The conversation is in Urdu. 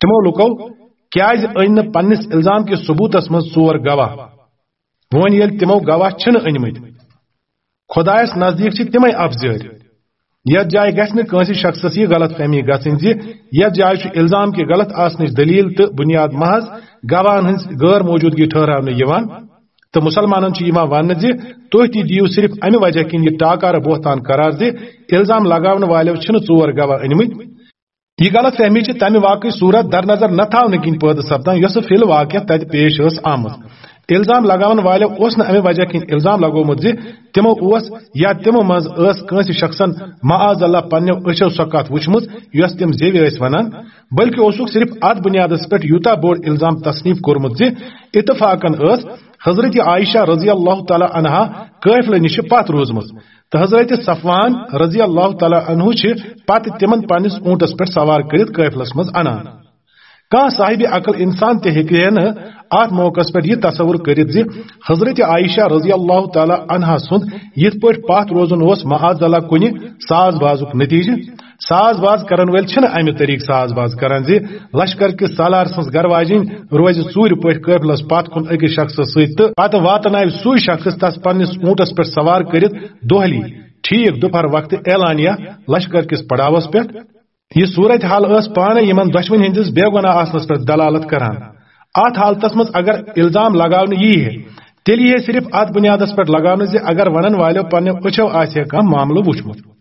تمو لوکو کیاز ان پنس الزام کے ثبوتس من ژور گواہ ون یل تمو گواہ چھن انمت خدایس نزدیک چھ تمے افزر یت جائے گھس نہ شخصس یہ غلط فہمی گھن یت جائے چھ الزام کے غلط آسنچ دلیل تو بنیاد محض گواہن ہنز غیر موجودگی ٹھہراونہ یوان تو مسلمانن ون تھی دیو صرف امہ وجہ کن یہ ٹاکار بہتان قرار الزام لگاون والو چھن ژور گواہ انمت یہ غلط فہمی تمہ واقعی صورت در نظر نہ تھاونہ کن پید سپدان یس فی الواقع تت پیش آمت الزام لگاون والو اس امہ وجہ کن الزام لگومت تمو یا تمو مز کنس شخصن معاذ اللہ پنو اچھو سو کت وچمت یس تم زیوی ونان بلکہ اسک صرف ات بنیادس پہ یوتا بوڑ الزام تصنیف کورمت اتفاقن حضرت عائشہ رضی اللہ تعالی عنہا قافلہ نش پت روزمت تو حضرت صفوان رضی اللہ تعالی عنہ پتہ تمن پنس اونٹس پہ سوار کرت قافلس مز انان کان صاحب عقل انسان تہ ات موقع پہ یہ تصور کرت حضرت عائشہ رضی اللہ تعالی عنہا سند یت پہ پت روزن معاذ اللہ کن ساز بازک نتیجہ ساز باز کرن ول چھن امہ طریق ساز باز کران لشکر کس سالار سن گر واجن روز ژور پہ قافلس پت کن اکس شخص ست پتہ واتن سوی شخص تس پنس اونٹس پہ سوار کرت دہلی ٹھیک دوپہر وقت اعلانیہ لشکر کس پڑاوس پہ یہ صورت حال پانے یمن دشمن ہندس بے گناہ آسنس پر دلالت کران ات حالتس مز اگر الزام لگاون یہ ہے تیل یہ صرف ات بنیادس پر لگاون اگر ونن والو پنو اچھو آسہ کم معاملہ وچمت